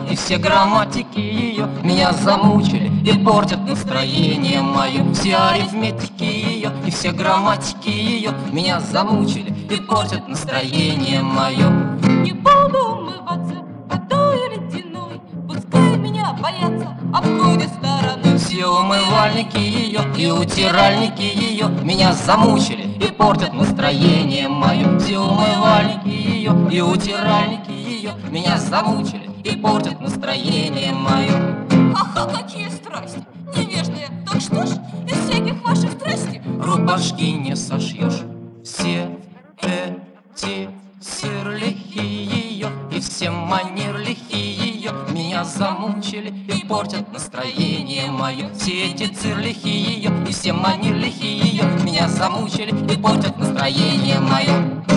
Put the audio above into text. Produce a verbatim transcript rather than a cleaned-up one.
и все грамматики ее меня замучили и портят настроение мое. Все арифметики ее и все грамматики ее меня замучили и портят настроение мое. Не буду умываться водой ледяной, пускай меня боятся, обходят стороной. Все умывальники ее и утиральники ее меня замучили и портят настроение мое. Все умывальники ее и утиральники ее меня замучили и портят настроение мое. Ха-ха, какие страсти невежные! Так что ж, из всяких ваших страстей рубашки не сошьешь. Все эти сырлихи ее и все манерлихи ее меня замучили и портят настроение мое. Все эти цирлихи ее и все манерлихи ее меня замучили и портят настроение мое.